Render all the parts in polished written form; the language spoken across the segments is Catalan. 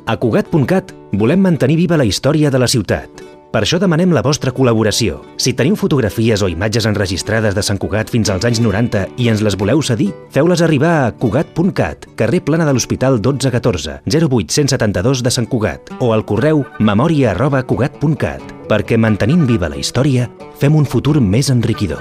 A Cugat.cat volem mantenir viva la història de la ciutat. Per això demanem la vostra col·laboració. Si teniu fotografies o imatges enregistrades de Sant Cugat fins als anys 90 i ens les voleu cedir, feu-les arribar a Cugat.cat, carrer Plana de l'Hospital 1214, 08172 de Sant Cugat, o al correu memoria@cugat.cat, perquè mantenint viva la història, fem un futur més enriquidor.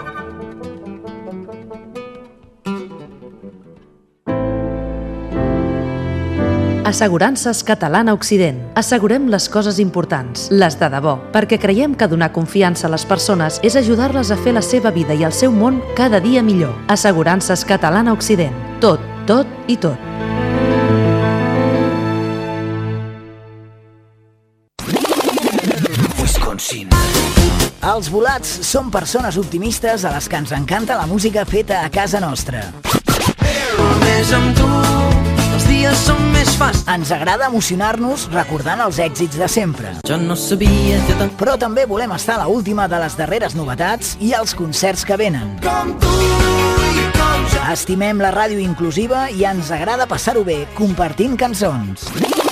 Assegurances Catalana Occident. Assegurem les coses importants, les de debò, perquè creiem que donar confiança a les persones és ajudar-les a fer la seva vida i el seu món cada dia millor. Assegurances Catalana Occident. Tot, tot i tot. Wisconsin. Els volats són persones optimistes a les que ens encanta la música feta a casa nostra. Més amb tu, els dies són més fàcils. Ens agrada emocionar-nos recordant els èxits de sempre. Jo no sabia que tant... Però també volem estar a l'última de les darreres novetats i els concerts que venen. Com tu i com jo. Estimem la ràdio inclusiva i ens agrada passar-ho bé compartint cançons.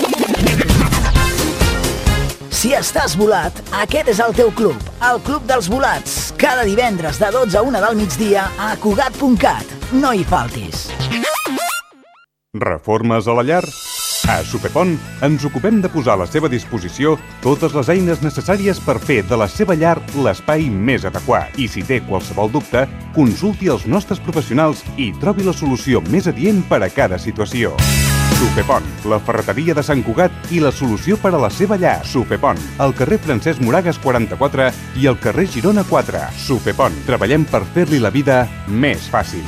Si estàs volat, aquest és el teu club, el Club dels Volats. Cada divendres de 12 a 1 del migdia a Cugat.cat. No hi faltis. Reformes a la llar? A Supepont ens ocupem de posar a la seva disposició totes les eines necessàries per fer de la seva llar l'espai més adequat. I si té qualsevol dubte, consulti els nostres professionals i trobi la solució més adient per a cada situació. Supepont, la ferreteria de Sant Cugat i la solució per a la seva llar. Supepont, al carrer Francesc Moragas 44 i al carrer Girona 4. Supepont, treballem per fer-li la vida més fàcil.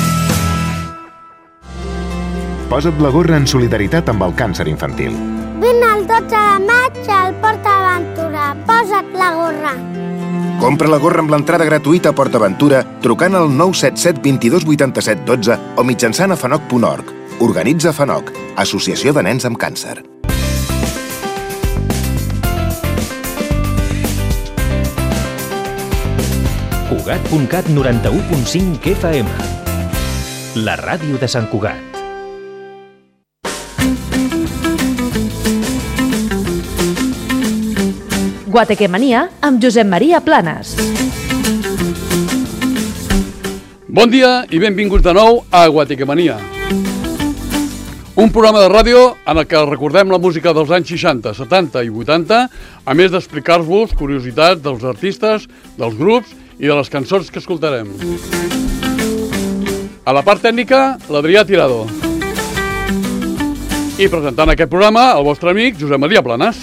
Posa't la gorra en solidaritat amb el càncer infantil. Vine el 12 de maig al Port Aventura. Posa't la gorra. Compra la gorra amb l'entrada gratuïta a Port Aventura trucant al 977 22 87 12 o mitjançant a fanoc.org. Organitza FANOC, Associació de Nens amb Càncer. Cugat.cat 91.5 FM. La ràdio de Sant Cugat. Guatequemania amb Josep Maria Planes. Bon dia i benvinguts de nou a Guatequemania. Un programa de ràdio en el que recordem la música dels anys 60, 70 i 80, a més d'explicar-vos curiositats dels artistes, dels grups i de les cançons que escoltarem. A la part tècnica, l'Adrià Tirado. I presentant aquest programa, el vostre amic Josep Maria Planes.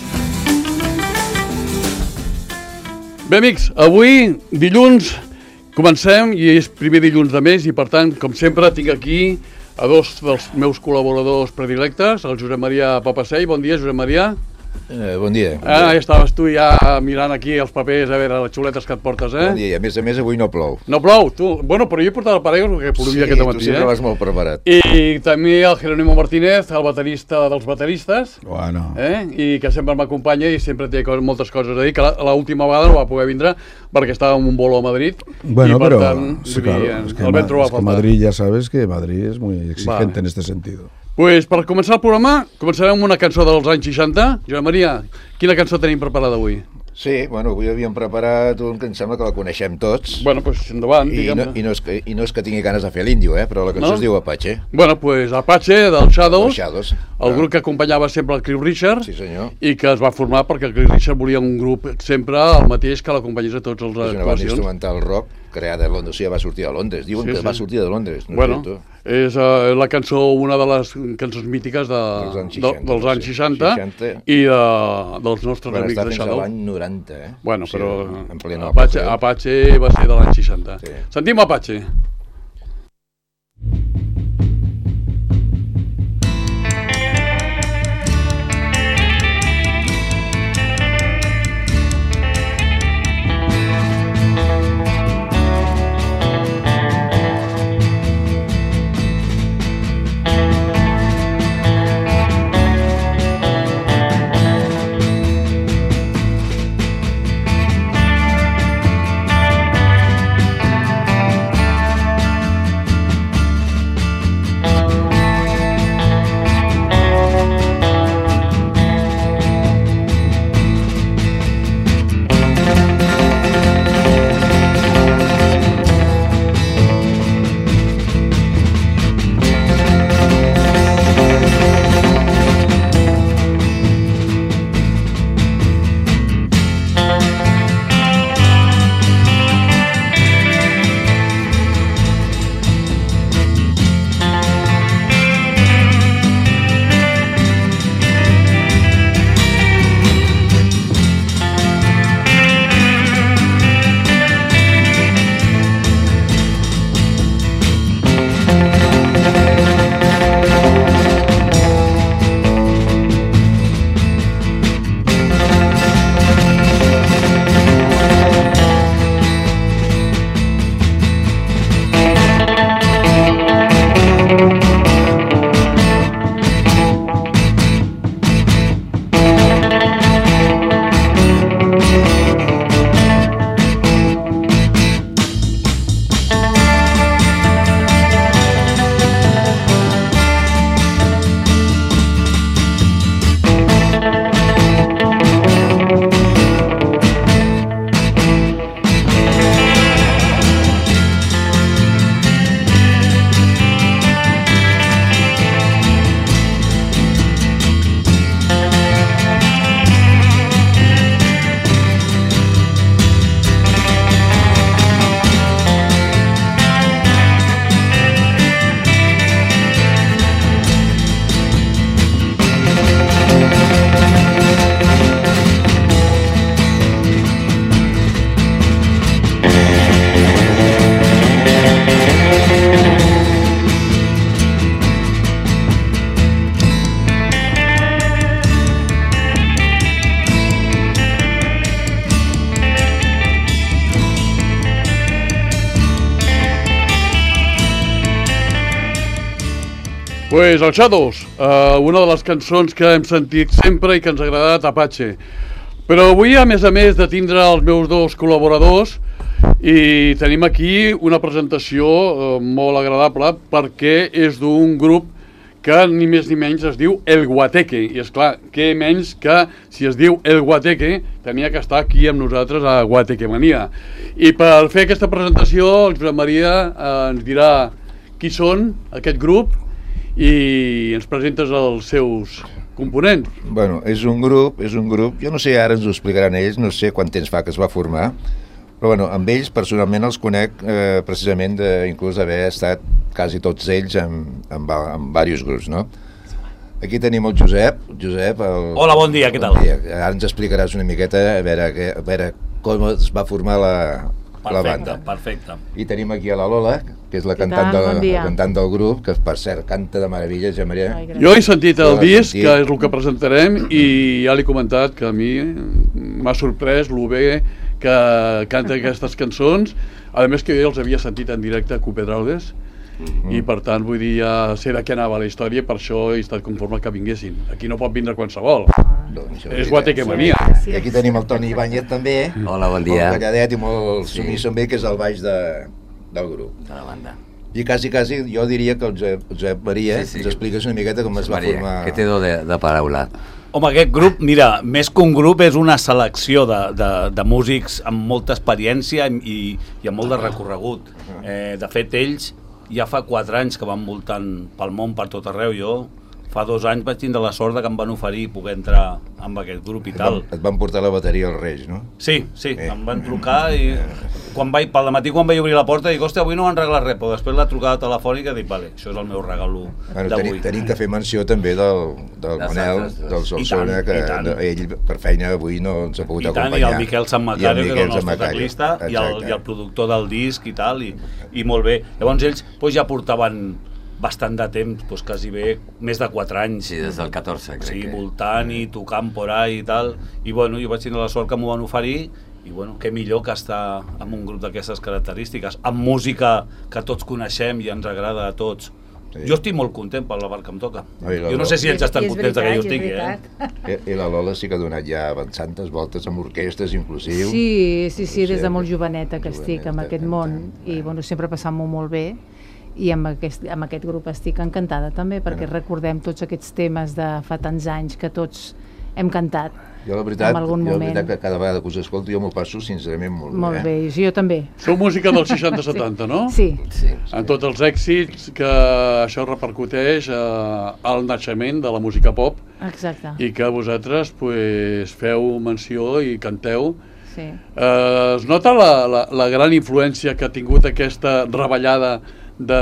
Bé, amics, avui, dilluns, comencem i és primer dilluns de mes i, per tant, com sempre, tinc aquí a dos dels meus col·laboradors predilectes, el Josep Maria Papasei. Bon dia, Josep Maria. Bon dia. Ja estaves tu ja mirant aquí els papers, a veure les xuletes que et portes, eh? Bon dia, i a més avui no plou. No plou? Tu? Bueno, però jo he portat el paraigua perquè plovia aquest matí, tu sempre vas molt preparat. I també el Jerónimo Martínez, el baterista dels bateristes, bueno. I que sempre m'acompanya i sempre té moltes coses a dir, que l'última vegada no va poder vindre perquè estava en un bolo a Madrid. Bueno, y per pero tant, sí, claro, es que Madrid, ya sabes que Madrid es muy exigente en este sentido. Pues per començar el programa, començarem amb una cançó dels anys 60. Josep Maria, quina cançó tenim preparada avui? Sí, bueno, avui havíem preparat un que em sembla que la coneixem tots. Bueno, pues endavant, diguem. I no és que tingui ganes de fer l'índio, però la cançó es diu Apache. Bueno, pues Apache, del Shadows, el grup que acompanyava sempre el Cliff Richard, sí, senyor, i que es va formar perquè el Cliff Richard volia un grup sempre el mateix que l'acompanyés a tots els actuacions. És una banda instrumental rock creada a Londres, o sigui, va sortir de Londres. Diuen que va sortir de Londres. Bueno, és la cançó, una de les cançons mítiques dels anys 60 i dels nostres amics de Shadows. Va estar fins a l'any 90, eh? Bueno, però Apache va ser de l'any 60. Sentim Apache. Pues els Shadows, una de les cançons que hem sentit sempre i que ens ha agradat, Apache. Però avui, a més de tindre els meus dos col·laboradors, i tenim aquí una presentació molt agradable perquè és d'un grup que ni més ni menys es diu El Guateque. I esclar, què menys que si es diu El Guateque tenia que estar aquí amb nosaltres a Guatequemania. I per fer aquesta presentació el Josep Maria ens dirà qui són aquest grup i ens presentes els seus components. Bueno, és un grup, jo no sé, ara ens ho explicaran ells, no sé quant temps fa que es va formar, però bueno, amb ells personalment els conec precisament inclús d'haver estat quasi tots ells en diversos grups, no? Aquí tenim el Josep. Hola, bon dia, què tal? Bon dia. Ara ens explicaràs una miqueta a veure com es va formar la banda. Perfecte. I tenim aquí a la Lola, que és la cantant del grup, que per cert canta de meravella, ja Maria. Jo he sentit el disc, que és el que presentarem, i ja l'he comentat que a mi m'ha sorprès lo bé que canta aquestes cançons, a més que jo els havia sentit en directe a Cupedraudes, i per tant vull dir, ja sé de què anava la història, per això he estat conforme que vinguessin. Aquí no pot vindre qualsevol. És Guatequemania. I aquí tenim el Toni Ibáñez també. Hola, bon dia. Molt calladet i molt submís també, que és el baix del grup. De la banda. I quasi jo diria que el Josep Maria ens expliques una miqueta com es va formar. Que té do de paraula. Home, aquest grup, mira, més que un grup és una selecció de músics amb molta experiència i amb molt de recorregut. De fet, ells ja fa 4 anys que van voltant pel món, per tot arreu. Jo fa 2 anys vaig tindre la sort que em van oferir poder entrar amb aquest grup i tal. Et van portar la bateria als Reis, no? Sí, em van trucar i pel matí quan vaig obrir la porta dic, hòstia, avui no m'han regalat res, però després la trucada telefònica dic, vale, això és el meu regalo d'avui. Tenim que fer menció també del Manel, del Solsona, que ell per feina avui no ens ha pogut acompanyar. I el Miquel Santmacario, que és el nostre teclista, i el productor del disc i tal, i molt bé. Llavors ells ja portaven bastant de temps, quasi bé més de 4 anys. Sí, des del 14, crec. Sí, voltant i tocant por ahí i tal. I bueno, jo vaig tenir la sort que m'ho van oferir i bueno, què millor que estar amb un grup d'aquestes característiques, amb música que tots coneixem i ens agrada a tots. Jo estic molt content per la part que em toca. Jo no sé si ells estan contents que jo estigui. I la Lola sí que ha donat ja bastantes voltes amb orquestres, inclusiu. Sí, des de molt joveneta que estic en aquest món i bueno, sempre passant-m'ho molt bé. I amb aquest grup estic encantada també, perquè recordem tots aquests temes de fa tants anys que tots hem cantat. Jo la veritat que cada vegada que us escolto jo m'ho passo sincerament molt bé. Molt bé, jo també. Sou música dels 60-70, no? Sí. En tots els èxits que això repercuteix al naixement de la música pop. Exacte. I que vosaltres feu menció i canteu. Sí. Es nota la gran influència que ha tingut aquesta reballada de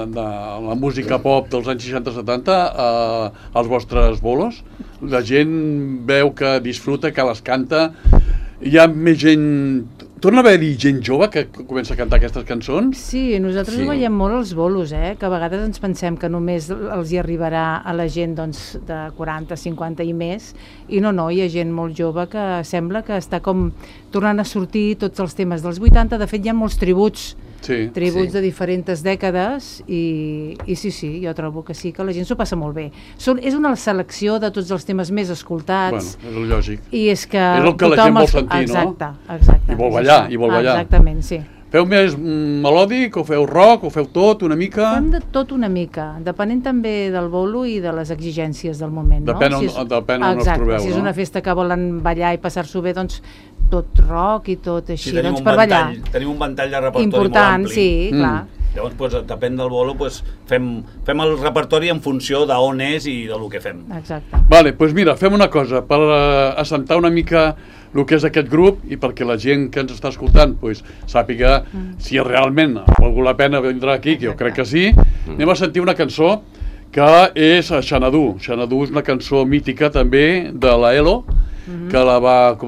la música pop dels anys 60-70 als vostres bolos? La gent veu que disfruta, que les canta, hi ha més gent... Torna a haver-hi gent jove que comença a cantar aquestes cançons? Sí, nosaltres ho veiem molt als bolos, que a vegades ens pensem que només els hi arribarà a la gent de 40, 50 i més, i no, hi ha gent molt jove que sembla que està com tornant a sortir tots els temes dels 80, de fet hi ha molts tributs de diferents dècades i sí, jo trobo que sí, que la gent s'ho passa molt bé. És una selecció de tots els temes més escoltats. Bueno, és lògic. I és que és el que la gent vol sentir, no? Exacte. I vol ballar, Exactament, sí. Feu més melòdic o feu rock o feu tot una mica? Fem de tot una mica, depenent també del bolo i de les exigències del moment. Depèn on us trobeu, no? Si és una festa que volen ballar i passar-s'ho bé, doncs tot rock i tot així, doncs per ballar. Tenim un ventall de repertori important, molt ampli. Sí, clar. Llavors, depèn del bolo, fem el repertori en funció d'on és i del que fem. Exacte. Vale, doncs mira, fem una cosa, per assentar una mica el que és aquest grup i perquè la gent que ens està escoltant sàpiga si realment ha valgut la pena vindre aquí, que jo crec que sí, anem a sentir una cançó que és Xanadu. Xanadu és una cançó mítica també de la ELO, que la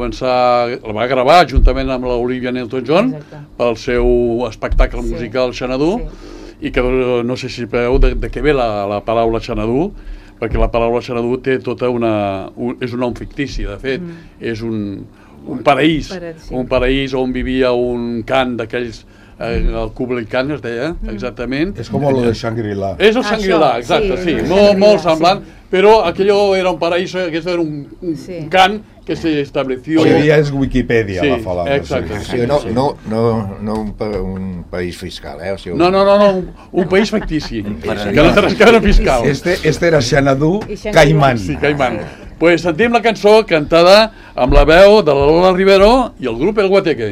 va gravar juntament amb l'Olivia Newton-John pel seu espectacle musical Xanadu, i que no sé si sabeu de què ve la paraula Xanadu, perquè la paraula Xanadu té tota és un nom fictici, de fet, és un paraís on vivia un cant d'aquells el Kublai Khan es deia, exactament. És com lo de Shangri-La. És el Shangri-La, exacte, sí. Molt semblant, però aquello era un paraíso, aquest era un Khan que se estableció... Hoy día es Wikipedia, la falada. Exacte. No un país fiscal, eh? O sigui, No, un país factici, que no té res que veure fiscal. Este era Xanadu Caimán. Sí, Caimán. Pues sentim la cançó cantada amb la veu de la Lola Rivero i el grup El Guateque.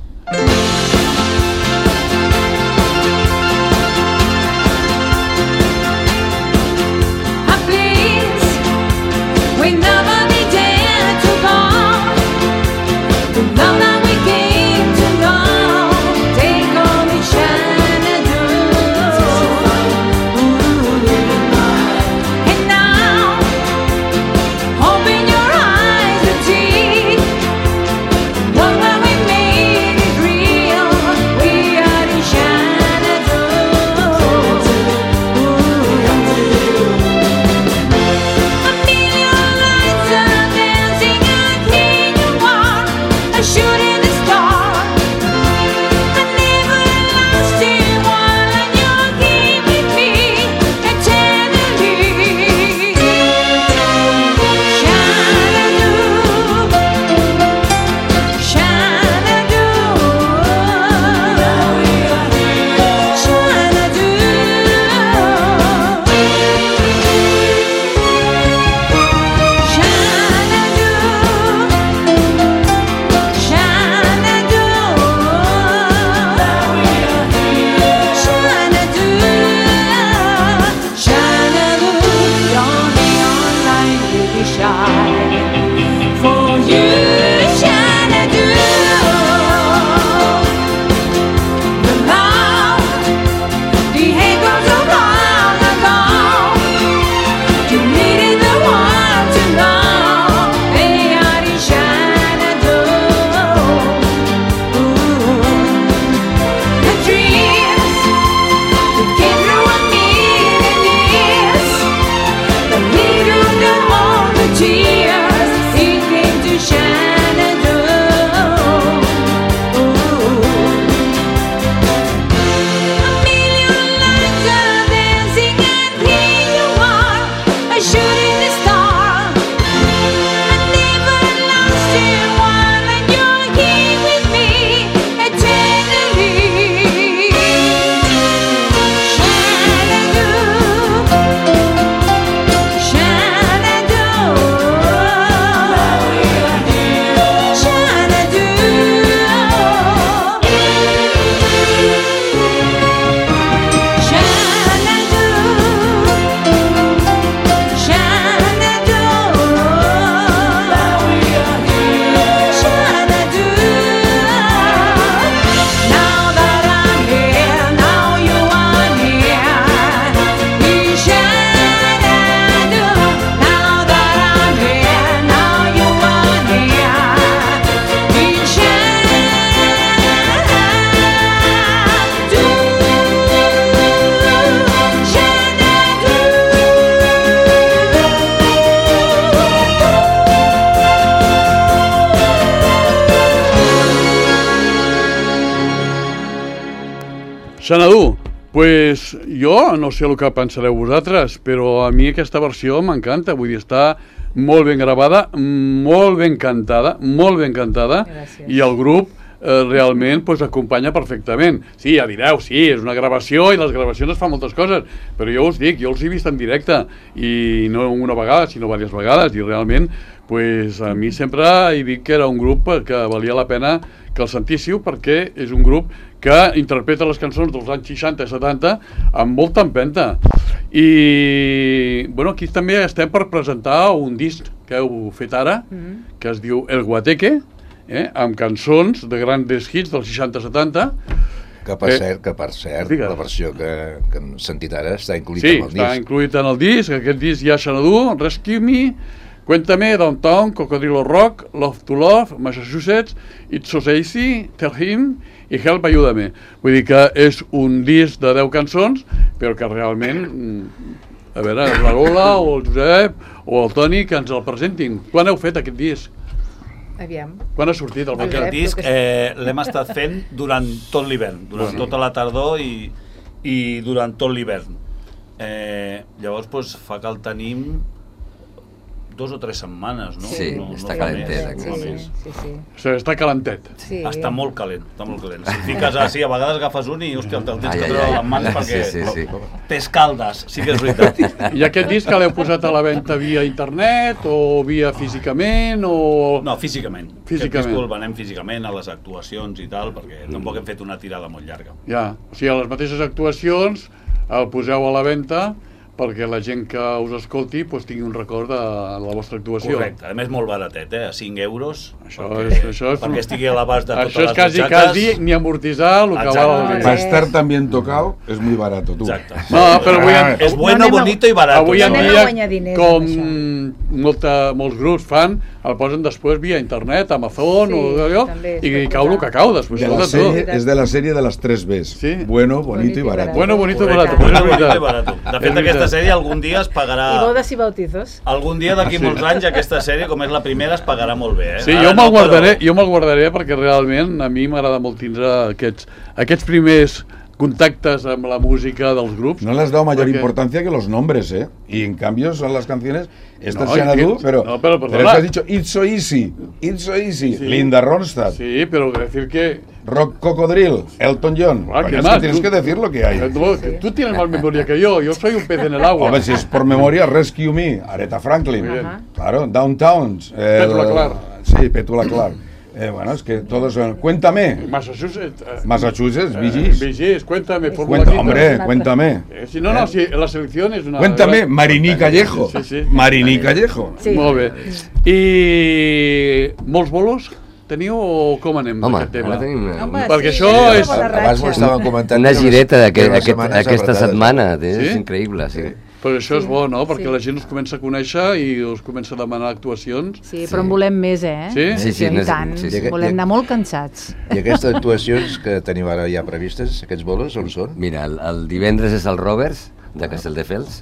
Xanadu, pues jo no sé el que pensareu vosaltres, però a mi aquesta versió m'encanta, vull dir, està molt ben gravada, molt ben cantada, gràcies. I el grup realment pues, acompanya perfectament. Sí, ja direu, sí, és una gravació i les gravacions es fan moltes coses, però jo us dic, jo els he vist en directe, i no una vegada, sinó diverses vegades, i realment pues, a mi sempre he dit que era un grup que valia la pena que el sentíssiu, perquè és un grup que interpreta les cançons dels anys 60 i 70 amb molta empenta. I bueno, aquí també estem per presentar un disc que heu fet ara, que es diu El Guateque, amb cançons de grans hits dels 60-70. Que per cert, la versió que hem sentit ara està incluït en el disc. Sí, està incluït en el disc. Aquest disc hi ha Xanadu, Rescue Me, Cuéntame, Downtown, Cocodrilo Rock, Love to Love, Massachusetts, It's So Easy, Tell Him i Help, Ayúdame. Vull dir que és un disc de 10 cançons, però que realment, a veure, la Lola o el Josep o el Toni que ens el presentin. Quan heu fet aquest disc? Aviam. Quan ha sortit el Aquest disc l'hem estat fent durant tot l'hivern, durant tota la tardor i durant tot l'hivern. Llavors, doncs, fa que el tenim 2 o 3 setmanes, no? Sí, està calentet. Sí. Està calentet. Sí. Està molt calent, està molt calent. Si fiques així, a vegades agafes un i hòstia, el tens que treure les mans perquè t'es caldes, sí que és veritat. I aquest disc l'heu posat a la venda via internet o via físicament o... No, físicament. Aquest disc el venem físicament a les actuacions i tal, perquè tampoc hem fet una tirada molt llarga. Ja, o sigui, a les mateixes actuacions el poseu a la venda perquè la gent que us escolti tingui un record de la vostra actuació. Correcte, a més molt baratet, a 5 euros, perquè estigui a l'abast de totes les butxaques. Això és quasi ni amortitzar el que val el disc. Para estar tan bien tocado es muy barato, tú. Exacte. No, però avui és bueno, bonito i barato. Avui en dia, com molts grups fan, el posen després via internet, Amazon o allò, i cau el que cau després. És de la sèrie de les 3 Bs. Bueno, bonito i barato. Bueno, bonito i barato. De fet, aquesta sèrie algun dia es pagarà... I bodes i bautizos. Algun dia d'aquí molts anys aquesta sèrie, com és la primera, es pagarà molt bé. Sí, jo me'l guardaré perquè realment a mi m'agrada molt tindre aquests primers contactes amb la música dels grups. No le has dado mayor importancia que los nombres, ¿eh? Y en cambio son las canciones, estas se han dado, pero es que has dicho It's So Easy, Linda Ronstadt. Sí, pero decir que... Rock Cocodril, Elton John. Tienes que decir lo que hay. Tú tienes más memoria que yo soy un pez en el agua. A ver, si es por memoria, Rescue Me, Aretha Franklin. Claro, Downtowns. Petula Clark. Sí, Petula Clark. Bueno, es que todos son... Cuéntame. Massachusetts, Bee Gees, cuéntame. Hombre, cuéntame. Si no, si la selección es una... Cuéntame, Mariní Callejo. Mariní Callejo. Molt bé. I molts bolos teniu o com anem d'aquest tema? Perquè això és... Abans m'ho estaven comentant. Una gireta d'aquesta setmana, és increïble, sí. Però això és bo, no? Perquè la gent us comença a conèixer i us comença a demanar actuacions. Sí, però en volem més, eh? Sí? I tant, volem anar molt cansats. I aquestes actuacions que teniu ara ja previstes, aquests bolos, on són? Mira, el divendres és el Rovers, de Castelldefels.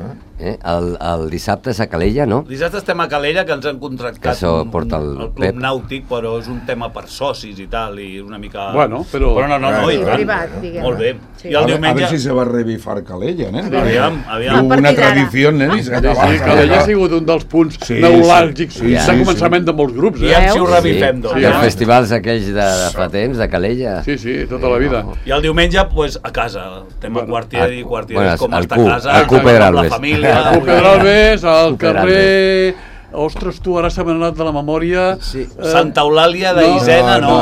El dissabte és a Calella, no? Dissabte estem a Calella, que ens han contractat el Club Nàutic, però és un tema per socis i tal, i una mica... Bueno, però... No, i tant. Molt bé. I el diumenge... A ver si se va a revifar Calella, ¿eh? Aviam. Hubo una tradició, ¿eh? Sí, Calella ha sigut un dels punts neuràlgics de començament de molts grups, I si ho revifem, doncs. I els festivals aquells de fa temps, de Calella. Sí, tota la vida. I el diumenge, a casa. Tema Quartier i Quartier com està a casa. Al Cooper la família. Al Pedralbes, al carrer... Ostres, tu, ara se m'ha anat de la memòria... Santa Eulàlia d'Isena, no.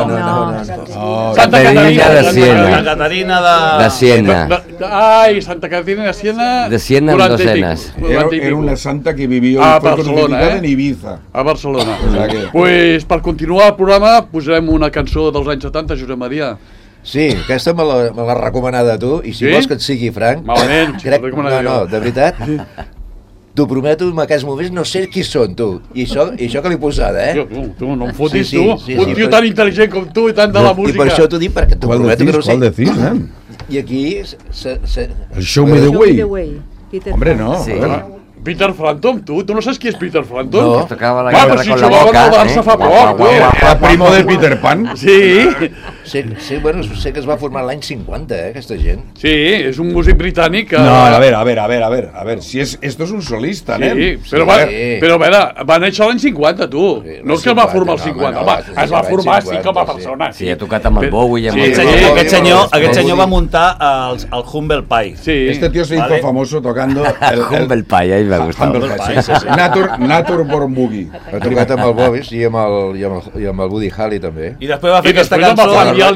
Santa Caterina de Siena. Santa Caterina de Siena. Ai, Santa Caterina de Siena... De Siena en docenas. Era una santa que vivió y fue crucificada en Ibiza. A Barcelona. Pues per continuar el programa posarem una cançó dels anys 70, Josep Maria. Sí, aquesta me l'ha recomanada tu, i si vols que et sigui franc... Malament, no, de veritat... T'ho prometo, en aquests moments no sé qui són, tu. I això que l'he posada, eh? Tu, no em fotis, tu. Un tio tan intel·ligent com tu i tant de la música. I per això t'ho dic, perquè t'ho prometo que no sé. ¿Cuál decís, eh? I aquí... El Show Me The Way. Hombre, no. Peter Frampton, tu no saps qui és Peter Frampton? No, tocava la guitarra con la boca. Va, però si fa poc, El primo de Peter Pan. Sí. Bueno, sé que es va formar l'any 50, aquesta gent. Sí, és un músic britànic que... No, a ver, si esto es un solista, nen. Sí, però a veure, va néixer l'any 50, tu. No és que es va formar el 50, home, es va formar així com a persona. Sí, ha tocat amb el Bowie. Aquest senyor va muntar el Humble Pie. Este tío se hizo famoso tocando el Humble Pie, ahí me gustava. Naturborn Boogie. Ha tocat amb el Bobis i amb el Buddy Holly també. I després va fer aquesta cançó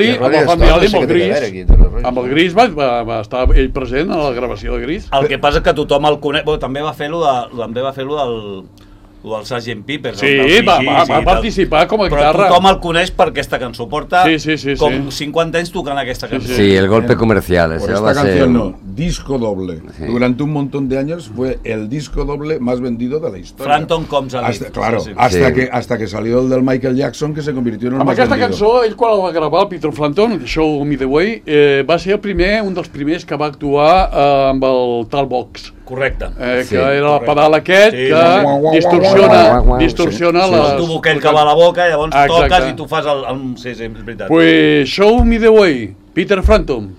amb el Gris va estar ell present a la gravació de Gris. El que passa és que tothom el coneix, també va fer-lo del Sgt. Pepper. Sí, va participar com a guitarra. Però tothom el coneix per aquesta cançó. Porta com 50 anys tocant aquesta cançó. Sí, el golpe comercial. Por esta canción no, disco doble. Durante un montón de años fue el disco doble más vendido de la historia. Frampton Comes Alive. Claro, hasta que salió el del Michael Jackson, que se convirtió en el más vendido. Amb aquesta cançó, ell quan el va gravar, el Peter Frampton, Show Me The Way, va ser un dels primers que va actuar amb el Talbox. Correcte. Que era el pedal aquest que distorsiona el tubo aquell que va a la boca, llavors toques i tu fas el... Sí, és veritat. Pues Show Me the Way, Peter Frampton.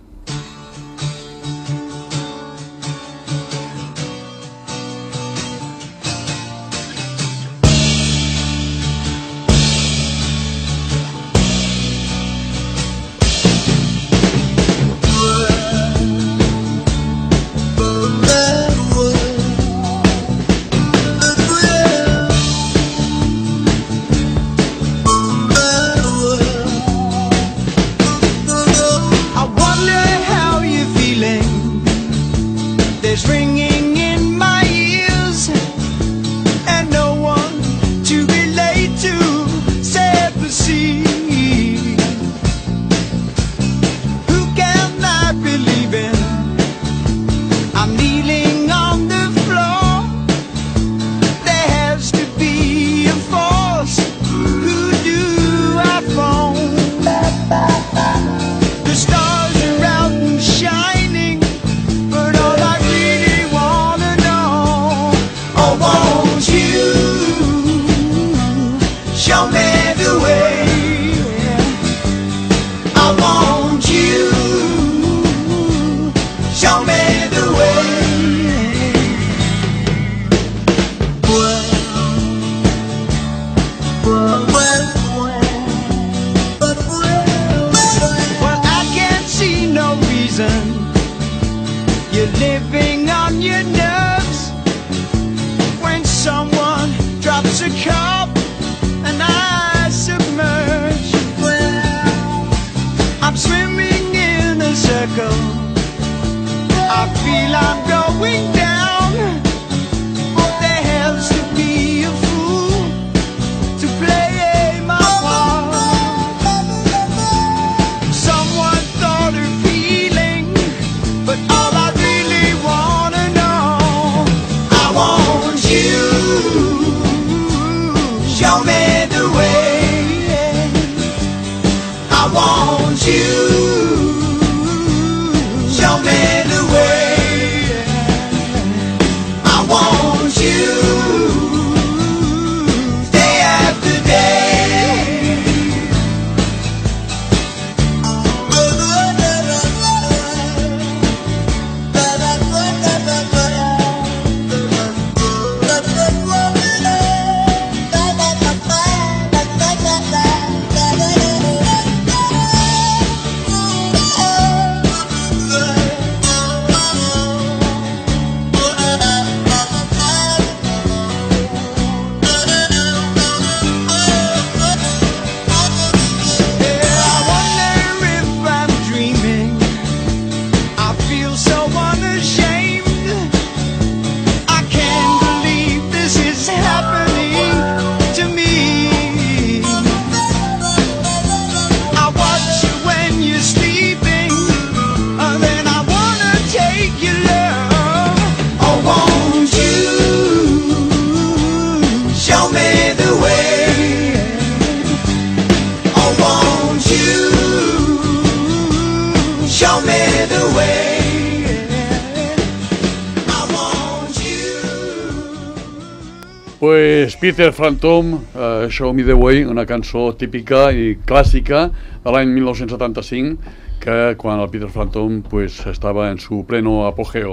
Pues Peter Frampton, Show Me the Way, una cançó típica i clàssica de l'any 1975, que quan el Peter Frampton pues, estava en su pleno apogeo.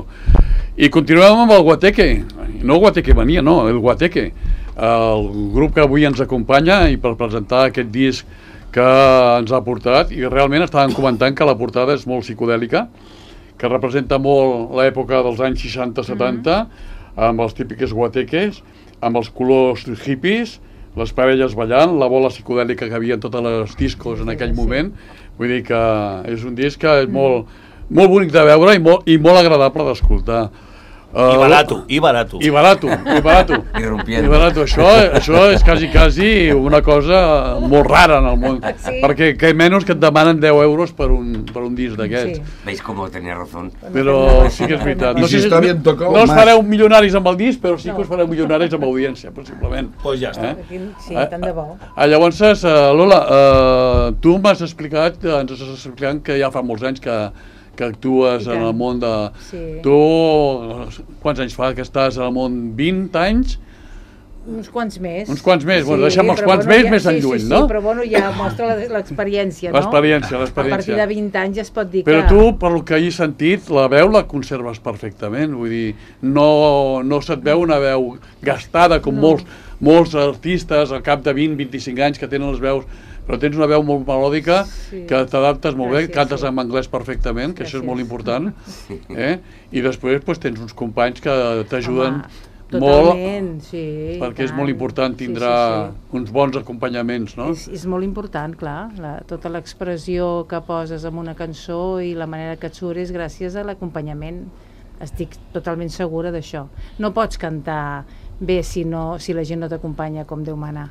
I continuem amb el Guateque, no Guateque Mania, no, el Guateque, el grup que avui ens acompanya i per presentar aquest disc que ens ha portat, i realment estàvem comentant que la portada és molt psicodèlica, que representa molt l'època dels anys 60-70, amb els típics guateques, amb els colors hippies, les parelles ballant, la bola psicodèlica que havia en totes les discos en aquell moment. Vull dir que és un disc que és molt bonic de veure i molt agradable d'escoltar. I barato. I barato. Això és quasi una cosa molt rara en el món. Sí. Perquè que menys que et demanen 10 euros per un disc d'aquests. Sí. Veis com tenia raó. Però sí que és veritat. No, si està bien tocado, no us fareu milionaris amb el disc, però sí que us fareu milionaris amb audiència, possiblement. Pues ja està. Sí, tant de bo. Llavors, Lola, tu m'has explicat, ens estàs explicant que ja fa molts anys que que actues en el món de... Sí. Tu, quants anys fa que estàs al món? 20 anys? Uns quants més. Uns quants més, bueno, deixem els quants més en lluny, no? Sí, però bueno, ja mostra l'experiència, no? L'experiència. A partir de 20 anys ja es pot dir que... Però tu, pel que he sentit, la veu la conserves perfectament, vull dir, no se't veu una veu gastada com molts artistes al cap de 20-25 anys que tenen les veus, però tens una veu molt melòdica, que t'adaptes molt bé, cantes en anglès perfectament, que això és molt important, i després tens uns companys que t'ajuden totalment, molt, perquè és molt important tindre uns bons acompanyaments, no? És molt important, clar, tota l'expressió que poses en una cançó i la manera que et surt és gràcies a l'acompanyament. Estic totalment segura d'això. No pots cantar bé si la gent no t'acompanya com Déu mana.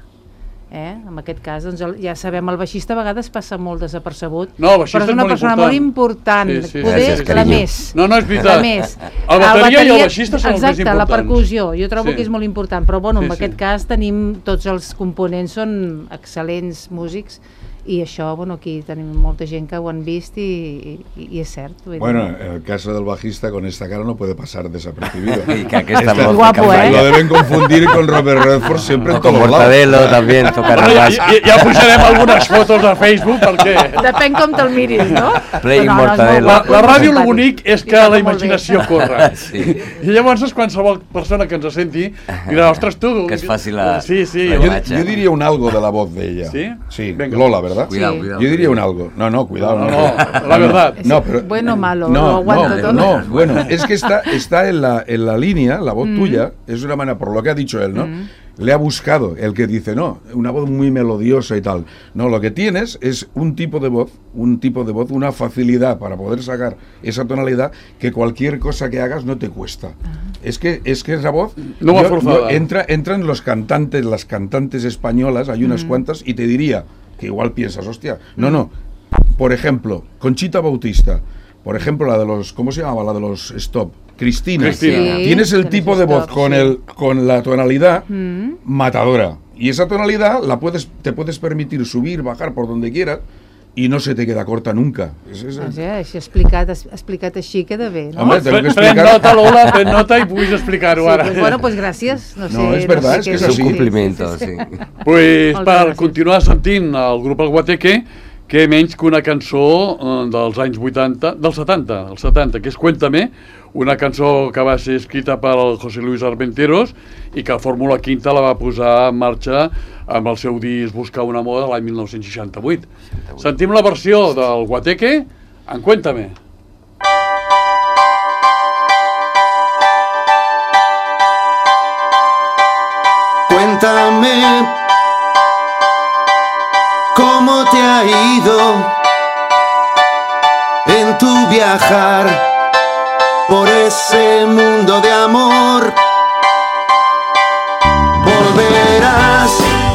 En aquest cas, doncs, ja sabem, el baixista a vegades passa molt desapercebut, però és una persona molt important, poder la més. No, és veritat. El bateria i el baixista són els més importants. Exacte, la percussió, jo trobo que és molt important, però bueno, en aquest cas tenim tots els components, són excel·lents músics, i això, bueno, aquí tenim molta gent que ho han vist i és cert. Bueno, el caso del bajista con esta cara no puede pasar desapercibido. Y que aquí está guapo, Lo deben confundir con Robert Redford siempre en todos lados. Mortadelo también, tocar la base. Ja pujarem algunes fotos a Facebook perquè... Depèn com te'l miris, no? Playing Mortadelo. La ràdio, el bonic és que la imaginació corre. I llavors qualsevol persona que ens senti dirà, ostres, tu... Que és fàcil la... Yo diría un algo de la voz de ella. ¿Sí? Sí, Lola, ¿verdad? Cuidado. Yo diría un algo. No, cuidado. No, la verdad. No, pero, bueno o malo, lo aguanto todo. No, bueno, es que está en la línea, la voz tuya, es una manera, por lo que ha dicho él, ¿no? Le ha buscado el que dice, no, una voz muy melodiosa y tal. No, lo que tienes es un tipo de voz, una facilidad para poder sacar esa tonalidad que cualquier cosa que hagas no te cuesta. Es que esa voz no va forzada. Entran los cantantes, las cantantes españolas, hay unas cuantas, y te diría que igual piensas, hostia, no. Por ejemplo, Conchita Bautista, por ejemplo, la de los, ¿cómo se llamaba? La de los Stop. Cristina. Tienes el tipo de voz con la tonalidad matadora. Y esa tonalidad te puedes permitir subir, bajar por donde quieras i no se te queda corta nunca. Això explicat així queda bé, ¿no? Hombre, tengo que explicar... Pren nota, Lola, pren nota i puguis explicar-ho ara. Bueno, pues gràcies. No, és verdad, és que és un complimento, sí. Pues per continuar sentint el grup El Guateque, que menys que una cançó dels anys 80, del 70, que és Cuéntame, una cançó que va ser escrita per José Luis Armenteros i que Fórmula Quinta la va posar en marxa amb el seu disc Buscar un amor de l'any 1968. Sentim la versió del Guateque en Cuéntame. Cuéntame cómo te ha ido en tu viajar por ese mundo de amor. Volverás,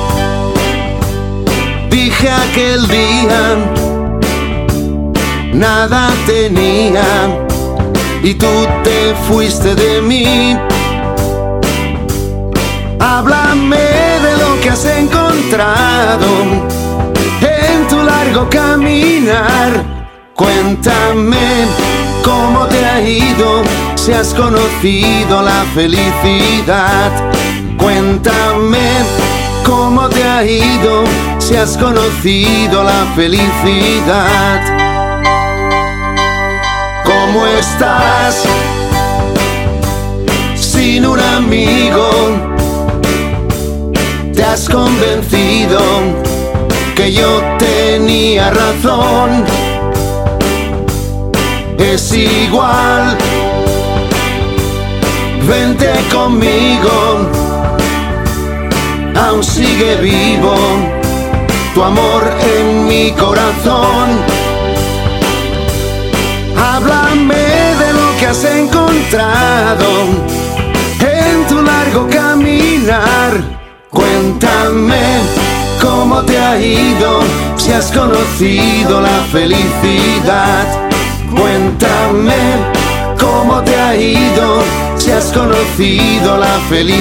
dije aquel día, nada tenía y tú te fuiste de mí. Háblame de lo que has encontrado en tu largo caminar. Cuéntame cómo te ha ido, si has conocido la felicidad. Cuéntame cómo te ha ido, si has conocido la felicidad. ¿Cómo estás sin un amigo? Te has convencido que yo tenía razón. Es igual, vente conmigo, aún sigue vivo tu amor en mi corazón. Háblame de lo que has encontrado en tu largo caminar. Cuéntame cómo te ha ido, si has conocido la felicidad. Cuéntame cómo te ha ido, si has conocido la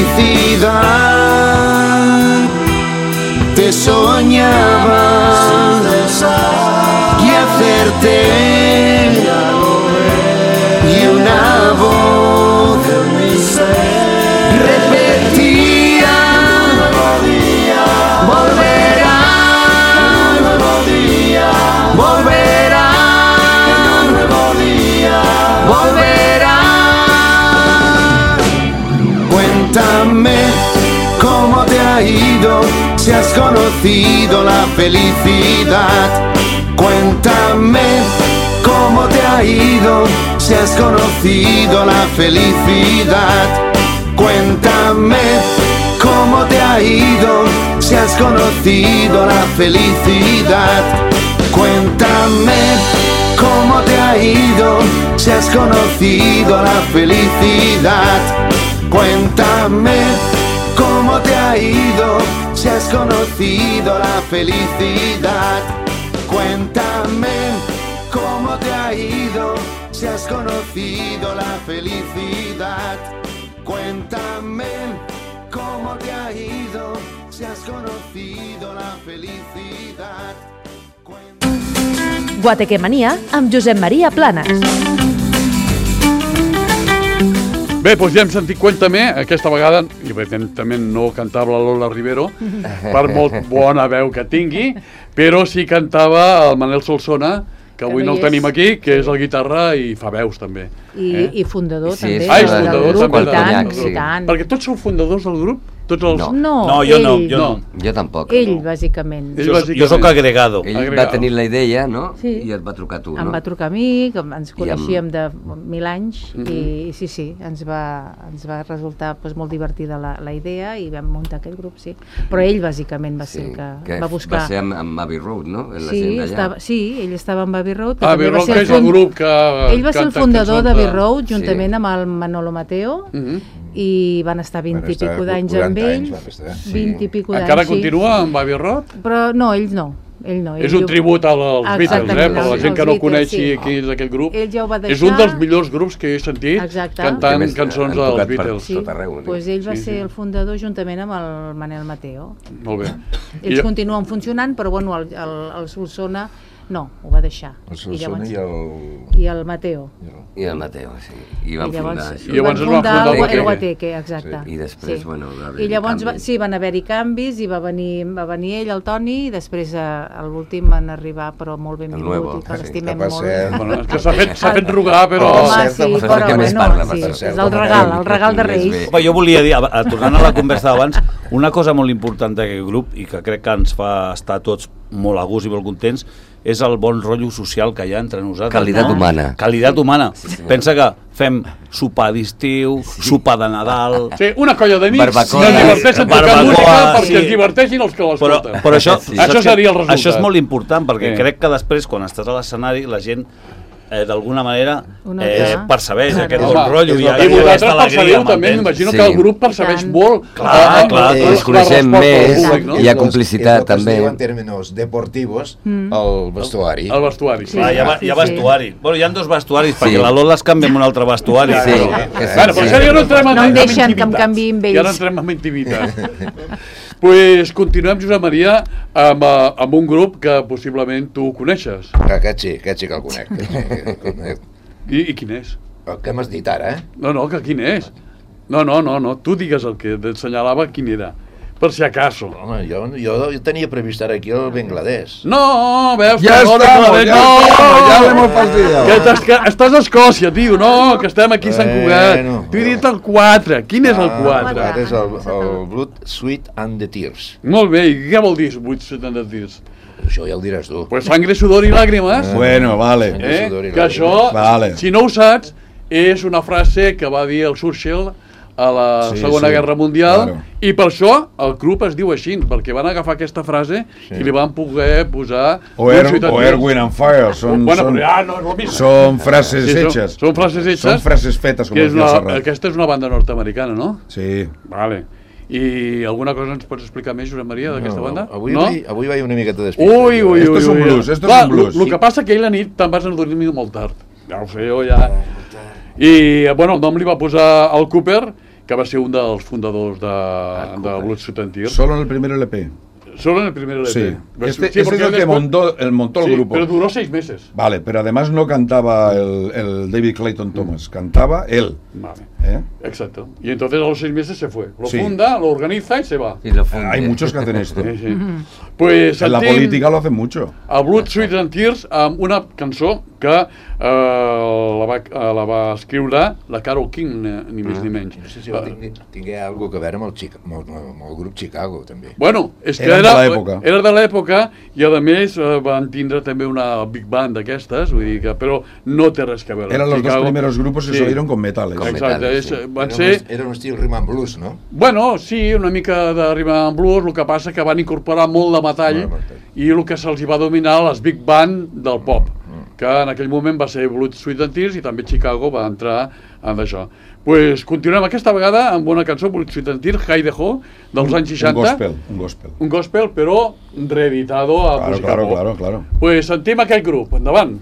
felicidad. Te soñaba y hacerte cómo te ha ido, si has conocido la felicidad. Cuéntame cómo te ha ido, si has conocido la felicidad. Cuéntame cómo te ha ido, si has conocido la felicidad. Cuéntame cómo te ha ido, si has conocido la felicidad. Cuéntame cómo te ha ido, si has conocido la felicidad. Cuéntame cómo te ha ido, si has conocido la felicidad. Cuéntame cómo te ha ido, si has conocido la felicidad. Guatequemanía amb Josep Maria Planes. Bé, doncs ja hem sentit Cuéntame, aquesta vegada, i evidentment no cantava la Lola Rivero, per molt bona veu que tingui, però sí cantava el Manel Solsona, que avui no el tenim aquí, que és el guitarra i fa veus també. I fundador també. És fundador també. I tant. Perquè tots sou fundadors del grup? No, jo no. Jo tampoc. Ell, bàsicament. Jo sóc agregado. Ell va tenir la idea, no? Sí. I et va trucar tu, no? Em va trucar a mi, que ens coneixíem de 1000 anys, i sí, ens va resultar molt divertida la idea i vam muntar aquest grup, sí. Però ell, bàsicament, va ser el que va buscar... Va ser amb Abbey Road, no? Sí, ell estava amb Abbey Road. Abbey Road, que és el grup que... Ell va ser el fundador d'Abbey Road, juntament amb el Manolo Mateo, i van estar 20 i pico d'anys amb ell. 20 i pico d'anys. Encara continua amb Abbey Road? Però no, ells no. És un tribut als Beatles, per la gent que no coneixi qui és aquest grup. Ell ja ho va deixar. És un dels millors grups que he sentit cantant cançons dels Beatles. Sí, doncs ell va ser el fundador juntament amb el Manel Mateo. Molt bé. Ells continuen funcionant, però bueno, el Solsona no, ho va deixar. El Solsona i el Mateo. I el Mateo, sí. I van fundar això. I llavors es va fundar el Guateque, exacte. I després, bueno, va haver-hi canvis. I llavors, sí, van haver-hi canvis, i va venir ell, el Toni, i després a l'últim van arribar, però molt benvingut, i que l'estimem molt. És que s'ha fet rogar, però... Home, sí, però és el regal de Reis. Jo volia dir, tornant a la conversa d'abans, una cosa molt important d'aquest grup, i que crec que ens fa estar tots molt a gust i molt contents, és el bon rotllo social que hi ha entre nosaltres. Qualitat humana. Qualitat humana. Pensa que fem sopar d'estiu, sopar de Nadal... Sí, una colla d'amics que es diverteixen tocant música perquè es diverteixin els que l'escolten. Però això seria el resultat. Això és molt important, perquè crec que després, quan estàs a l'escenari, la gent d'alguna manera percebeix aquest bon rotllo i vosaltres percebeu també, m'imagino que el grup percebeix molt. Clar, ens coneixem més, hi ha complicitat també. Es diu en termes deportivos el vestuari. El vestuari, sí. Hi ha vestuari. Bueno, hi ha dos vestuaris, perquè la Lola es canvia amb un altre vestuari. Bueno, però això ja no entrem no em deixen que em canviï amb ells. Ja no entrem en intimitat. Pues continuem, Josep Maria, amb un grup que possiblement tu coneixes. Aquest sí que el conec. I quin és? El que m'has dit ara, No, que quin és? No, tu digues el que t'assenyalava quin era. Per si acaso. Home, jo tenia previst ara aquí el Bangladesh. No, veus ja que ja l'hem fastidiat. Que estàs a Escòcia, tio, no, que estem aquí a Sant Cugat. T'he dit el 4. Quin és el 4? El 4 és el Blood, Sweat and the Tears. Molt bé, i què vol dir Blood, Sweat and the Tears? Això ja ho diràs tu. Pues sangre, sudor i làgrimes. Bueno, vale. Que això, si no ho saps, és una frase que va dir el Churchill a la Segona Guerra Mundial, i per això el grup es diu així, perquè van agafar aquesta frase i li van poder posar... O Erwin and Fire, són frases hechas. Són frases hechas. Són frases fetes, com es diu Serrat. Aquesta és una banda nord-americana, no? Sí. Vale. I alguna cosa ens pots explicar més, Josep Maria, d'aquesta banda? Avui vaig una miqueta d'espita. Ui. Esto és un blues. El que passa que ahir la nit te'n vas a dormir molt tard. Ja ho sé, ja... I, bueno, el nom li va posar el Cooper, que va ser un dels fundadors de Blood, Sweat and Tears. Solo en el primer LP. Solo en el primer LP. Sí. Este es el que montó el grupo. Pero duró 6 meses. Vale, pero además no cantaba el David Clayton Thomas, cantaba él. Vale. Exacto. Y entonces a los 6 meses se fue. Lo funda, lo organiza y se va. Hay muchos que hacen esto. Sí. Pues en la política lo hacen mucho. A Blood, Sweat and Tears, amb una cançó que la va escriure la Carole King, ni més ni menys. No sé si tingué alguna cosa a veure amb el grup Chicago, també. Bueno, és que era de l'època i a més van tindre també una big band d'aquestes, vull dir que, però no té res que veure. Eran los dos primeros grupos que salieron con metales. Exacte, van ser... Era un estil rhythm and blues, no? Bueno, sí, una mica de rhythm and blues, el que passa que van incorporar molt de metall i el que se'ls va dominar les big band del pop, que en aquell moment va ser Blood, Sweat and Tears i també Chicago va entrar en això. Pues continuem aquesta vegada amb una cançó, Blood, Sweat and Tears, Hi De Ho, dels anys 60. Un gospel, però reeditado a música pop. Claro. Pues sentim aquell grup, endavant.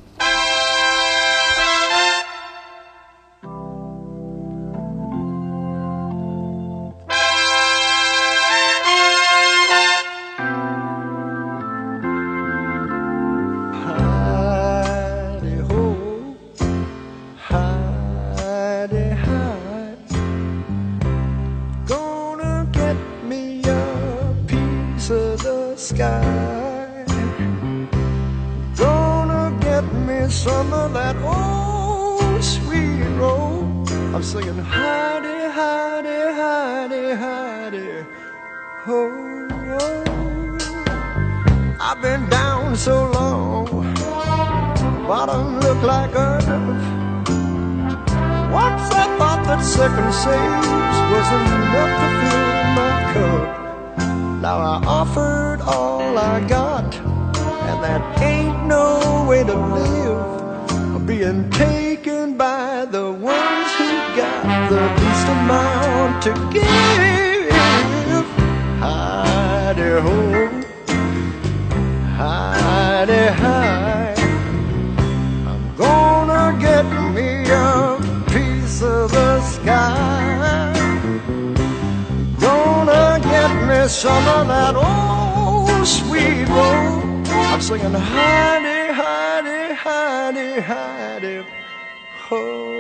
Some of that old sweet roll. I'm singing hidey, hidey, hidey, hidey, ho, oh. I've been down so long, bottom look like earth. Once I thought that second saves was enough to fill my cup. Now I offered all I got, and that ain't no way to live. Being taken by the ones who got the least amount to give. Hi-de-ho, hi-de-hi, I'm gonna get me a piece of the sky. Gonna get me some of that old sweet roll. I'm singing hi-de, hi-de, hi-de, hi-de, ho.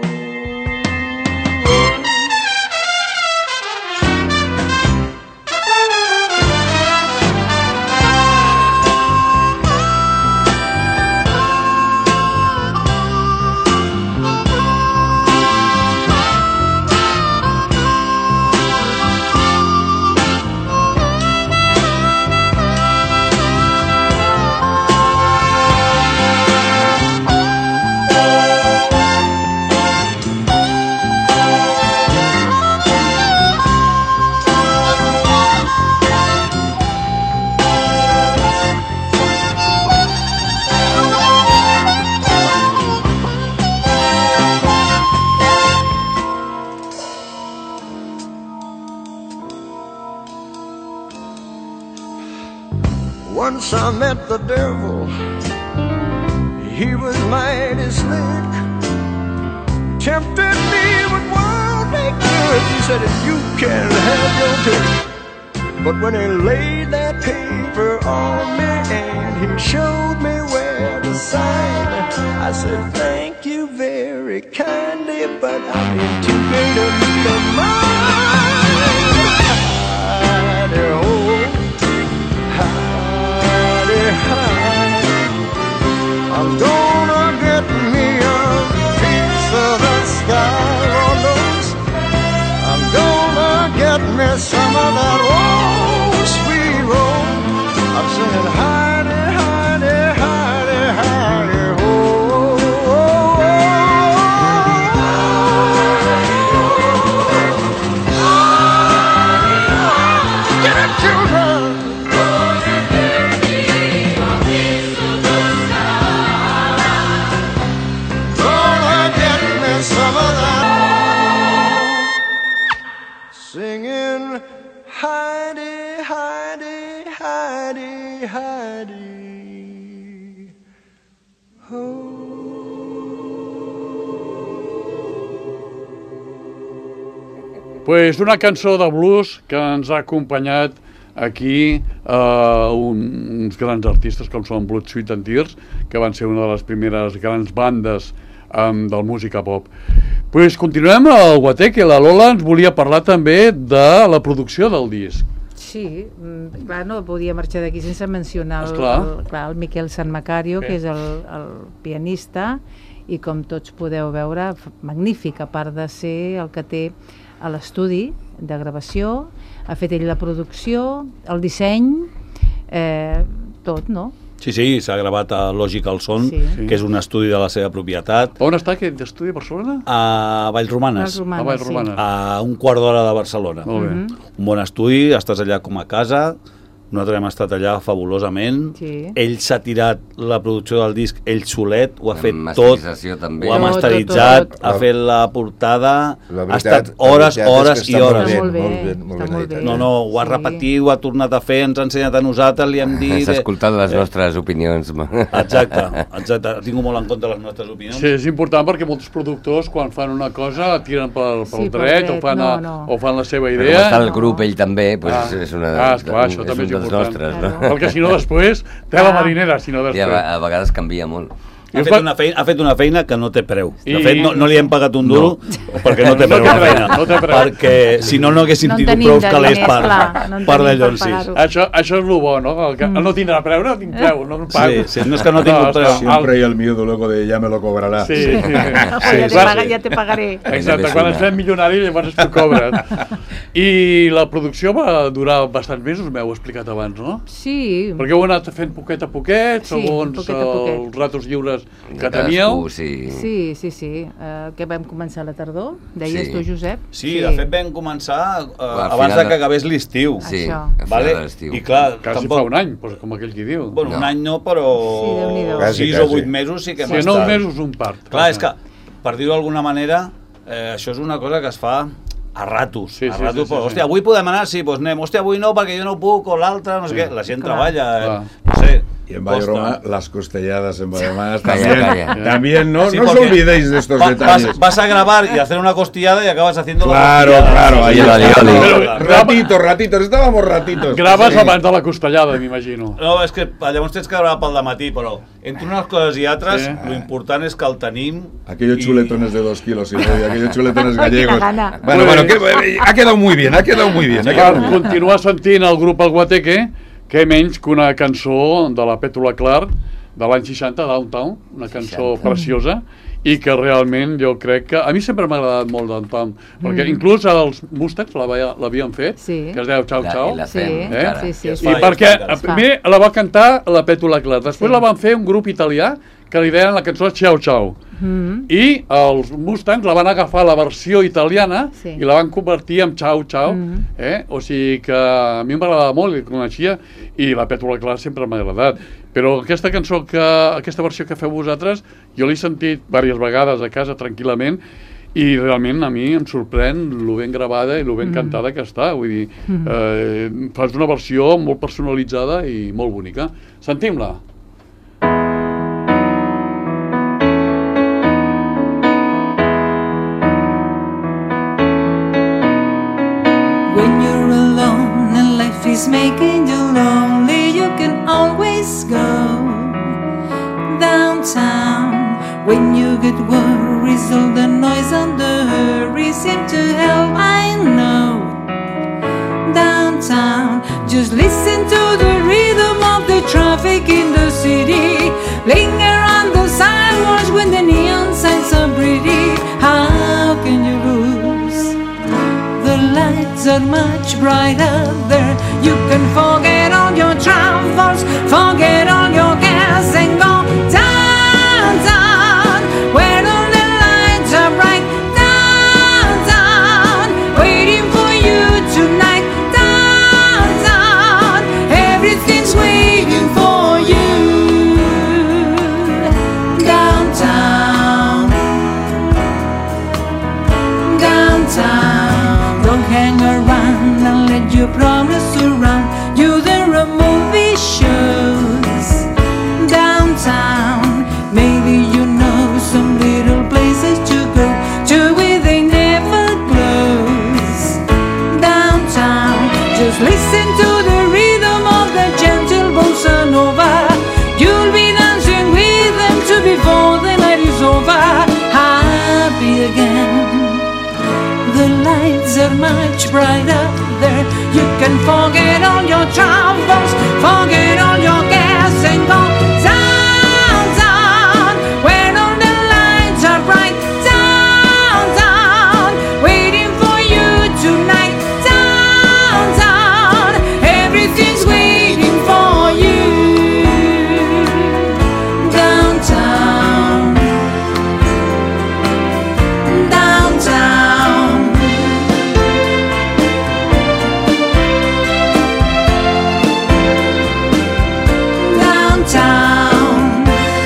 Once I met the devil, he was mighty slick. Tempted me with worldly goods, he said, you can have your pick. But when he laid that paper on me and he showed me where to sign, I said, thank you very kindly, but I'm in too great a need of mine. I'm gonna get me a piece of the sky, Lord knows. I'm gonna get me some of that old sweet roll. I'm singing hidey, hidey, hidey, hidey, ho, oh, oh, oh. Get it, children! Some of that singing hidey, hidey, hidey, hidey, ho. Pues una cançó de blues que ens ha acompanyat aquí uns grans artistes com són Blood, Sweat and Tears, que van ser una de les primeres grans bandes de música pop. Pues continuem al Guatec, que la Lola ens volia parlar també de la producció del disc. Sí, clar, no podia marxar d'aquí sense mencionar el Miquel San Macario, que és el pianista, i com tots podeu veure, magnífic, a part de ser el que té a l'estudi de gravació, ha fet ell la producció, el disseny, tot, no? Sí, s'ha gravat a Logical Sound, que és un estudi de la seva propietat. On està aquest estudi, a Barcelona? A Vallromanes. A Vallromanes. A un quart d'hora de Barcelona. Molt bé. Un bon estudi, estàs allà com a casa, nosaltres hem estat allà fabulosament. Ell s'ha tirat la producció del disc, ell solet, ho ha fet tot, ho ha masteritzat, ha fet la portada, ha estat hores i hores. Molt bé. No, ho ha repetit, ho ha tornat a fer, ens ha ensenyat a nosaltres, li hem dit... S'ha escoltat les nostres opinions. Exacte, tinc molt en compte les nostres opinions. Sí, és important perquè molts productors, quan fan una cosa, tiren pel dret o fan la seva idea. Però està el grup, ell també, és un dels nostres, no? Perquè si no després, té la marinera, si no després. A vegades canvia molt. Ha fet una feina que no té preu. De fet, no li hem pagat un duro perquè no té preu la feina. Perquè si no haguéssim tingut prou calés per d'allò en sis. Això és el bo, no? No tindrà preu, no tinc preu, no pago. Sí, no és que no tinc preu. Siempre hay el miedo luego de ya me lo cobrará. Sí. Ja te pagaré. Exacte, quan ens fem milionaris llavors tu cobres. I la producció va durar bastants mesos, m'heu explicat abans, no? Sí. Perquè heu anat fent poquet a poquet, segons els ratos lliures que teníeu. Sí. Que vam començar a la tardor, deies tu, Josep? Sí, de fet vam començar abans que acabés l'estiu. Sí, a final de l'estiu. I clar, quasi fa un any, com aquell qui diu. Bueno, un any no, però 6 o 8 mesos sí que hem estat. 9 mesos un part. Clar, és que, per dir-ho d'alguna manera, això és una cosa que es fa a ratos, hòstia, avui podem anar, sí, doncs anem, hòstia, avui no, perquè jo no puc, o l'altre, no sé què, la gent treballa, no sé. Y en Vallroma, las costelladas en Vallroma también, no os olvidéis de estos detalles. Vas a grabar y hacer una costillada y acabas haciendo Claro, ahí ratitos, estábamos ratitos. Grabes abans de la costellada, m'imagino. No, és que llavors tens que gravar pel dematí, però entre unes coses i altres, lo important és que el tenim... Aquellos chuletones de 2 kilos y medio, aquellos chuletones gallegos. Bueno, ha quedado muy bien, Continua sentint el grup El Guateque, que menys que una cançó de la Petula Clark de l'any 60, Downtown, una cançó preciosa, i que realment jo crec que... A mi sempre m'ha agradat molt Downtown, perquè inclús els Mustangs l'havien fet, que es deia Ciao Ciao. I perquè primer la va cantar la Petula Clark, després la van fer un grup italià que li deien la cançó Ciao Ciao. I els Mustangs la van agafar la versió italiana i la van convertir en Ciao Ciao. O sigui que a mi m'agradava molt, la coneixia, i la Petula Clark sempre m'ha agradat. Però aquesta cançó, aquesta versió que feu vosaltres, jo l'he sentit diverses vegades a casa tranquil·lament, i realment a mi em sorprèn lo ben gravada i lo ben cantada que està. Vull dir, fas una versió molt personalitzada i molt bonica. Sentim-la. When you're alone and life is making you lonely, you can always go downtown. When you get worries, all the noise and the hurry seem to help, I know. Downtown, just listen to the rhythm of the traffic in the city. Linger on the sidewalks when the neon signs are pretty. How can you lose? The lights are much brighter there. You can forget all your troubles, forget all your cares, and go downtown, where all the lights are bright. Downtown, waiting for you tonight. Downtown, everything's waiting for you. Downtown, downtown. Don't hang around and let your promise surround you. There are movie shows downtown. Maybe you know some little places to go to where they never close. Downtown, just listen to the rhythm of the gentle bossa nova. You'll be dancing with them too before the night is over. Happy again. the lights are much brighter there. You can forget all your troubles, forget all your cares and go down, down, when all the lights are bright. Down, down, waiting for you tonight. Down, down, everything's waiting for you. Downtown, downtown. Downtown.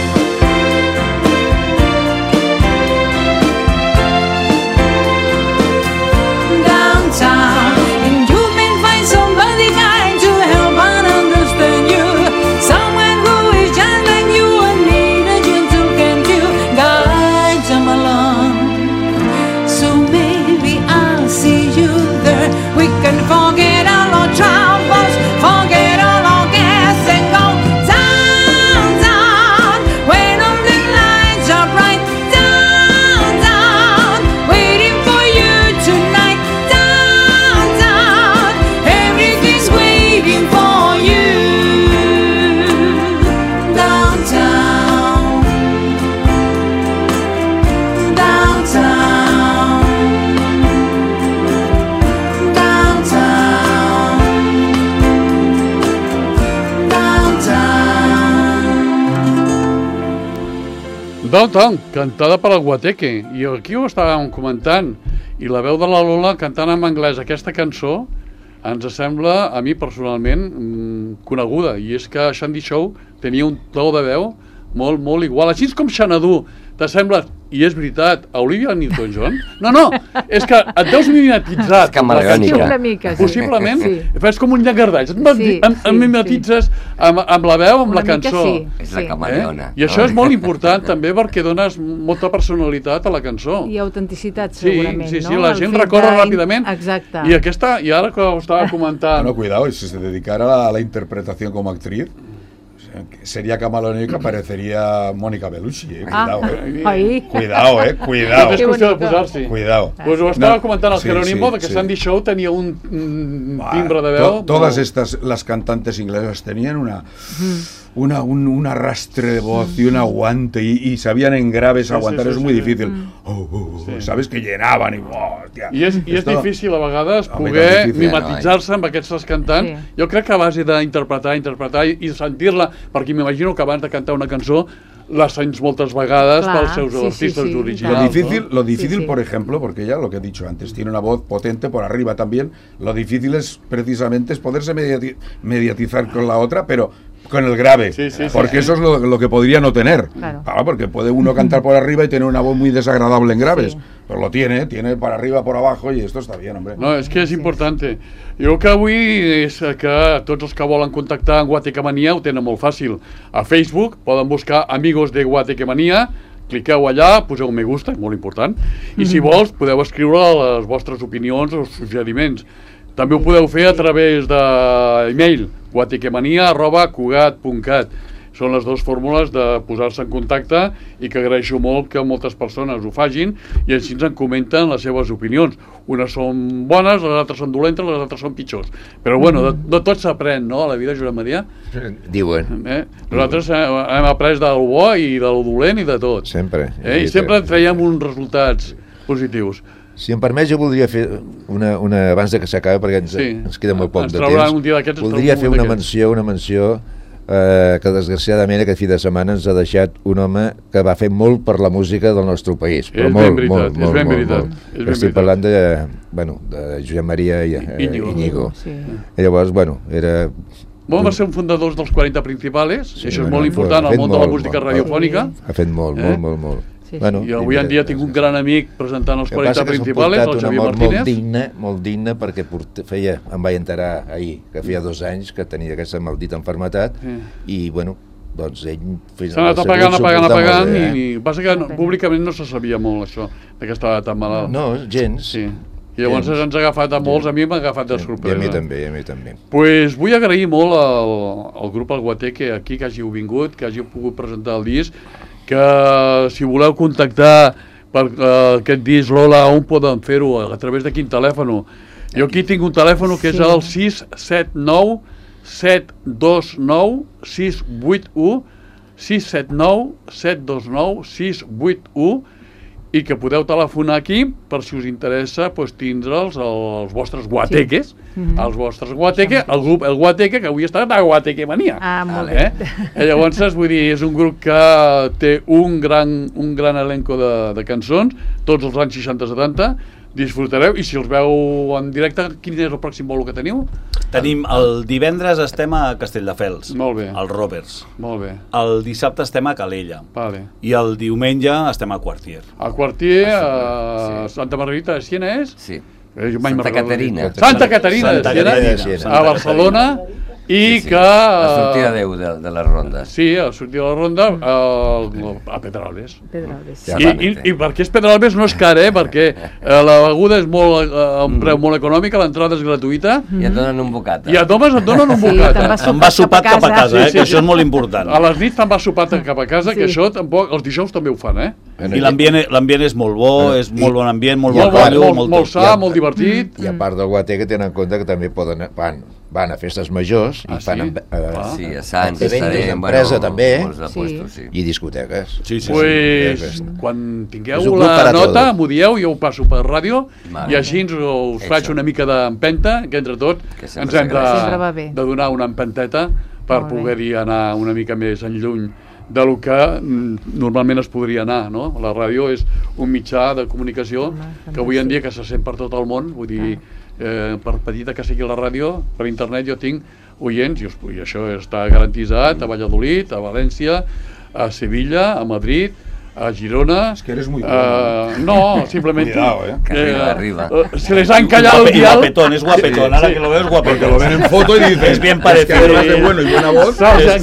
Downtown. And you may find somebody kind to help and understand you. Someone who is just like you and need a gentle hand to guide them along. So maybe I'll see you there. We can forget all our troubles, forget all our cares and go down, down, when all the lights are bright. Down, down, waiting for you tonight. Down, down, everything's waiting for you. Downtown, downtown, Downtown, cantada per al Guateque. I aquí ho estàvem comentant. I la veu de la Lola cantant en anglès aquesta cançó ens sembla, a mi personalment, coneguda. I és que Shandy Show tenia un to de veu molt, molt igual. Així com Xanadu, t'assembla, i és veritat, a Olivia Newton-John? No, és que et veus mimetitzat. És camaleònica. Una mica, sí. Possiblement, Sí. fas com un llangardaix. Em mimetitzes amb la veu, amb la cançó. És la camaleona. I això és molt important també perquè dones molta personalitat a la cançó. I autenticitat, segurament, sí, no? la El gent fet recorre de- ràpidament. Exacte. I ara que ho estava comentant... Bueno, cuidado, si se dedicara a la interpretación como actriz, sería camaleónica, parecería Mónica Bellucci, cuidado, Ahí. Cuidado, cuidado. És qüestió de posar-s'hi. Cuidado. Pues ho estava No, comentant el sí, Jerónimo, sí, de que sí. Sandy Show tenia un timbre de veu... Todas estas, las cantantes inglesas tenían un arrastre de voz y un aguante y sabían en graves aguantar, es muy difícil. Sabes que llenaban y... hòstia, I és esto- difícil a vegades Home, poder tan difícil. mimetitzar-se amb aquestes cantants. Sí. Jo crec que a base d'interpretar i sentir-la, perquè m'imagino que abans de cantar una cançó la sents moltes vegades Clar, pels seus sí, artistes sí, sí, originals. Lo difícil, Sí. por ejemplo, porque ya lo que he dicho antes, tiene una voz potente por arriba también, lo difícil es precisamente es poderse mediatizar con la otra, pero con el grave, porque eso es lo que podría no tener. Claro. Porque puede uno cantar por arriba y tener una voz muy desagradable en graves, pero lo tiene para arriba, por abajo, y esto está bien, hombre. No, és que és important. Jo que avui és que tots els que volen contactar amb Guatequemania ho tenen molt fàcil. A Facebook poden buscar Amigos de Guatequemania, cliqueu allà, poseu me gusta, és molt important, i si vols podeu escriure les vostres opinions o suggeriments. També ho podeu fer a través d'e-mail, guatequemania@cugat.cat. Són les dues fórmules de posar-se en contacte i que agraeixo molt que moltes persones ho facin i així ens en comenten les seves opinions. Unes són bones, les altres són dolentes, les altres són pitjors. Però bueno, de tot s'aprèn, no?, a la vida, Josep Maria. Diuen. Nosaltres hem après del bo i del dolent i de tot. Sempre. I sempre en traiem uns resultats positius. Si em permets, jo voldria fer una abans de que s'acabi, perquè ens queda molt poc de temps. Un dia d'aquests, voldria fer una menció que desgraciadament aquest fi de setmana ens ha deixat un home que va fer molt per la música del nostre país. Però molt. Estic parlant de Josep Maria Íñigo. I llavors, era... Va ser un fundador dels 40 Principales, i això és molt important al món de la música radiofònica. Ha fet molt. I avui en dia tinc un gran amic presentant els 40 Principales, el Xavier Martínez. Molt digne, perquè em vaig enterar ahir, que feia 2 anys que tenia aquesta maldita enfermetat, i doncs ell... S'ha anat apagant, i passa que públicament no se sabia molt això, que estava tan malalt. No, gens. I llavors ens ha agafat a molts, a mi m'ha agafat de sorpresa. I a mi també. Pues vull agrair molt al grup El Guateque aquí que hàgiu vingut, que hàgiu pogut presentar el disc, que si voleu contactar per aquest disc Lola, on poden fer-ho? A través de quin telèfon? Jo aquí tinc un telèfon que és el 679 729 681, 679 729 681, i que podeu telefonar aquí per si us interessa tindre'ls els vostres guateques, els vostres guateques, el grup El Guateque, que avui està a Guateque Mania. Molt bé. Llavors, vull dir, és un grup que té un gran elenco de cançons, tots els anys 60-70, disfrutareu, i si els veu en directe, quin és el pròxim bolo que teniu? Tenim el divendres estem a Castelldefels, al Roberts. Molt bé. El dissabte estem a Calella. Vale. I el diumenge estem a Quartier. A Quartier, a Santa Margarita de Siena és? Sí. Santa Caterina. Santa Caterina de Siena, a Barcelona, i que... La sortida 10 de les rondes. Sí, a sortir de la ronda a Pedralbes. Pedralbes. I per què és Pedralbes? No és car, perquè la beguda és a un preu molt econòmic, l'entrada és gratuïta. I et donen un bocata. I a Tomes et donen un bocata. Te'n vas sopat cap a casa, que això és molt important. A les nits te'n vas sopat cap a casa, que això tampoc... Els dijous també ho fan, I l'ambient és molt bo, és molt bon ambient, molt bon rotllo, molt sa, molt divertit. I a part del Guateque tenen en compte que també van a festes majors i fan a Sants, eventos d'empresa també, sí. I discoteques. Pues quan tingueu la nota m'ho dieu, jo ho passo per ràdio i així us faig una mica d'empenta, que entre tots ens hem de donar una empenteta per poder-hi anar una mica més enlluny del que normalment es podria anar, no? La ràdio és un mitjà de comunicació que avui en dia que se sent per tot el món, vull dir, per petita que sigui la ràdio, per internet jo tinc oients, i això està garantitzat a Valladolid, a València, a Sevilla, a Madrid, a Girona... Es que eres muy bueno. No, simplemente... Cuidado, arriba. Se les ha encallado el dial... Guapetón, es guapetón, ahora que lo veo es guapetón. Porque lo ven en foto y dices... Es bien parecido. Es que además de bueno y buena voz...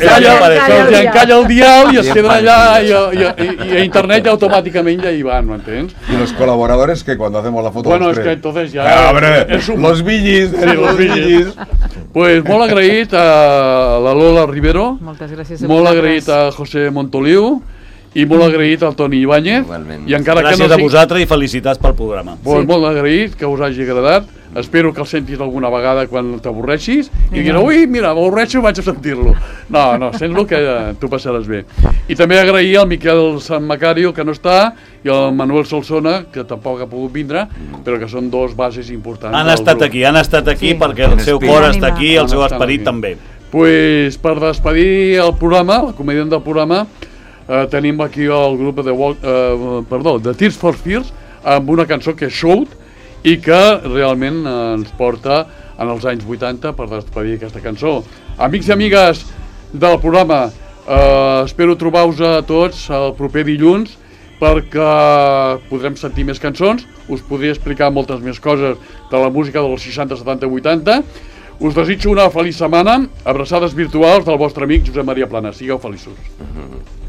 Se'ls encalla el dial i es queden allà i a internet automàticament ja hi van, m'entens? Y los colaboradores que cuando hacemos la foto... Bueno, es que entonces ya... Los Villis, los Villis. Pues molt agraït a la Lola Rivero, moltes gràcies a molt agraït a José Montoliu, i molt agraït al Toni Ibáñez. I encara gràcies a vosaltres i felicitats pel programa. Molt agraït, que us hagi agradat. Espero que el sentis alguna vegada quan t'avorreixis i diguis, ui, mira, m'avorreixo i vaig a sentir-lo. No, sents-lo que t'ho passaràs bé. I també agrair al Miquel San Macario, que no està, i al Manuel Solsona, que tampoc ha pogut vindre, però que són dos bases importants. Han estat aquí perquè el seu cor està aquí i el seu esperit també. Pues per despedir el programa, el comediant del programa, tenim aquí el grup de Tears for Fears amb una cançó que és Shout i que realment ens porta en els anys 80 per despedir aquesta cançó. Amics i amigues del programa, espero trobar-vos a tots el proper dilluns perquè podrem sentir més cançons, us podré explicar moltes més coses de la música dels 60, 70 i 80. Us desitjo una feliç setmana, abraçades virtuals del vostre amic Josep Maria Plana. Sigueu feliços.